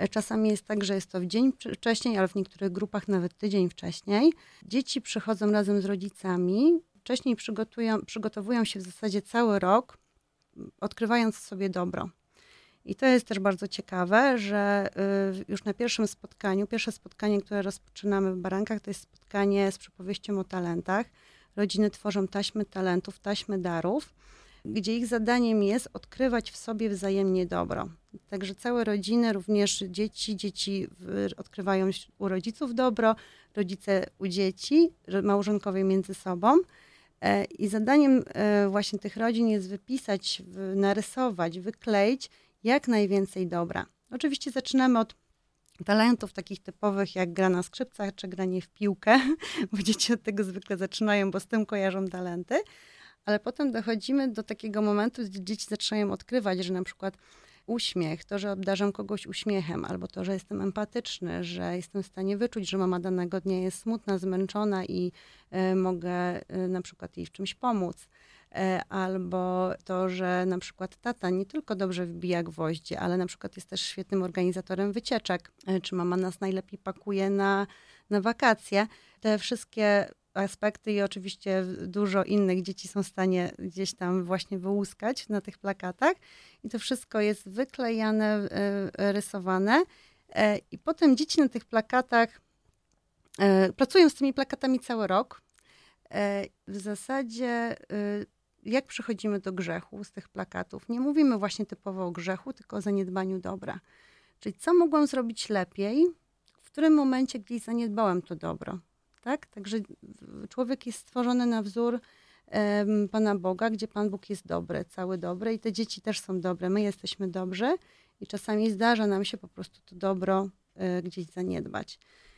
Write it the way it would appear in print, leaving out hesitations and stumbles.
Czasami jest tak, że jest to w dzień wcześniej, ale w niektórych grupach nawet tydzień wcześniej. Dzieci przychodzą razem z rodzicami, wcześniej przygotowują się w zasadzie cały rok, odkrywając w sobie dobro. I to jest też bardzo ciekawe, że już na pierwsze spotkanie, które rozpoczynamy w Barankach, to jest spotkanie z przypowieścią o talentach. Rodziny tworzą taśmy talentów, taśmy darów, gdzie ich zadaniem jest odkrywać w sobie wzajemnie dobro. Także całe rodziny, również dzieci odkrywają u rodziców dobro, rodzice u dzieci, małżonkowie między sobą. I zadaniem właśnie tych rodzin jest wypisać, narysować, wykleić jak najwięcej dobra. Oczywiście zaczynamy od talentów takich typowych jak gra na skrzypcach czy granie w piłkę, bo dzieci od tego zwykle zaczynają, bo z tym kojarzą talenty, ale potem dochodzimy do takiego momentu, gdzie dzieci zaczynają odkrywać, że na przykład uśmiech, to, że obdarzam kogoś uśmiechem, albo to, że jestem empatyczny, że jestem w stanie wyczuć, że mama danego dnia jest smutna, zmęczona i mogę na przykład jej w czymś pomóc. Albo to, że na przykład tata nie tylko dobrze wbija gwoździe, ale na przykład jest też świetnym organizatorem wycieczek, czy mama nas najlepiej pakuje na wakacje. Te wszystkie aspekty i oczywiście dużo innych dzieci są w stanie gdzieś tam właśnie wyłuskać na tych plakatach i to wszystko jest wyklejane, rysowane i potem dzieci na tych plakatach pracują z tymi plakatami cały rok. W zasadzie jak przechodzimy do grzechu z tych plakatów? Nie mówimy właśnie typowo o grzechu, tylko o zaniedbaniu dobra. Czyli co mogłam zrobić lepiej, w którym momencie gdzieś zaniedbałem to dobro. Tak? Także człowiek jest stworzony na wzór Pana Boga, gdzie Pan Bóg jest dobry, cały dobry i te dzieci też są dobre, my jesteśmy dobrzy i czasami zdarza nam się po prostu to dobro gdzieś zaniedbać.